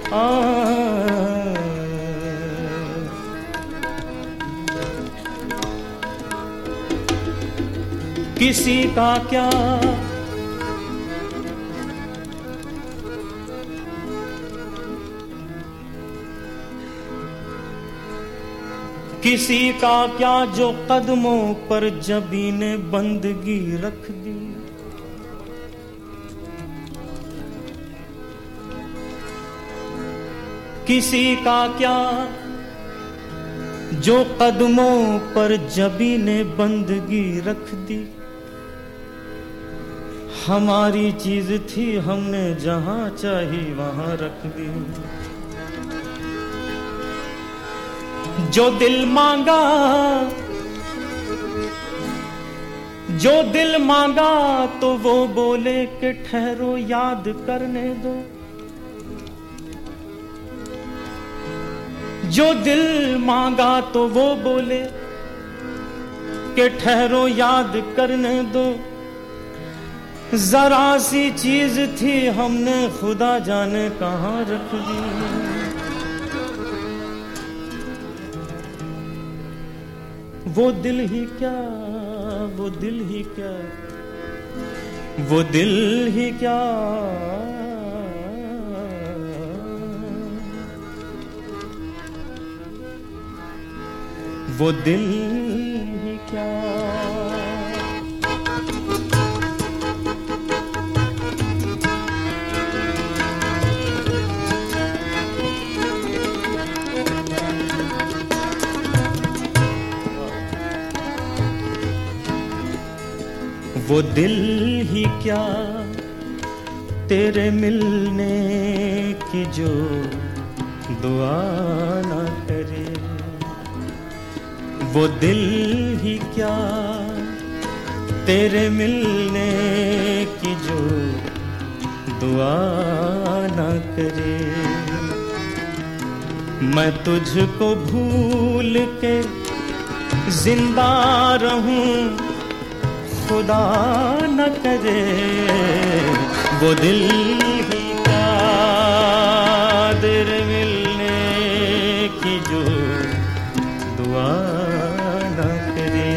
किसी का क्या किसी का क्या जो कदमों पर जबीने बंदगी रख दी। किसी का क्या जो कदमों पर जबीने बंदगी रख दी। हमारी चीज थी हमने जहां चाही वहां रख दी। जो दिल मांगा तो वो बोले कि ठहरो याद करने दो। जो दिल मांगा तो वो बोले कि ठहरो याद करने दो। जरा सी चीज थी हमने खुदा जाने कहां रख दी। वो दिल ही क्या, वो दिल ही क्या, वो दिल ही क्या, वो दिल ही क्या। वो दिल ही क्या तेरे मिलने की जो दुआ ना करे। वो दिल ही क्या तेरे मिलने की जो दुआ ना करे। मैं तुझको भूल के जिंदा रहूं खुदा न करे। वो दिल ही क्या तेरे मिलने की जो दुआ न करे।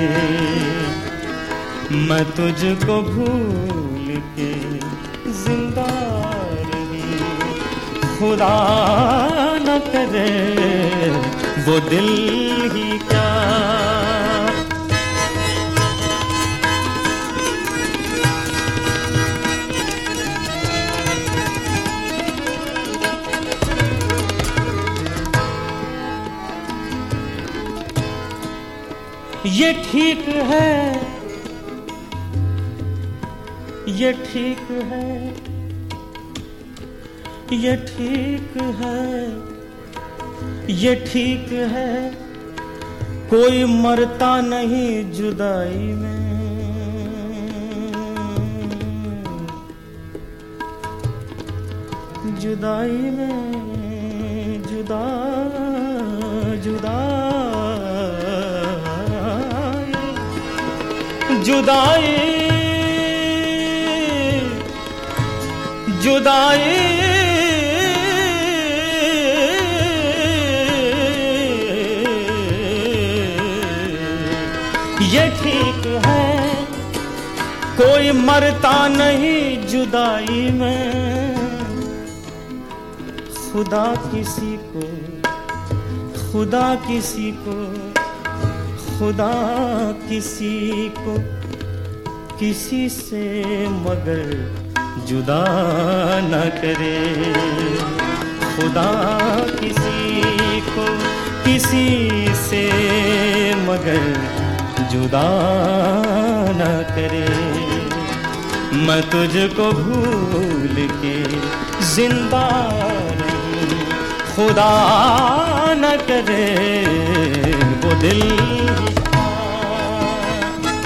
मैं तुझको भूल के जिंदा रहूं खुदा न करे। वो दिल ही क्या। ये ठीक है, ये ठीक है, ये ठीक है, ये ठीक है। कोई मरता नहीं जुदाई में। जुदाई में जुदा जुदा जुदाई जुदाई ये ठीक है। कोई मरता नहीं जुदाई में। खुदा किसी को खुदा किसी को खुदा किसी को किसी से मगर जुदा न करे। खुदा किसी को किसी से मगर जुदा न करे। मैं तुझको भूल के जिंदा रहूं खुदा न करे। वो दिल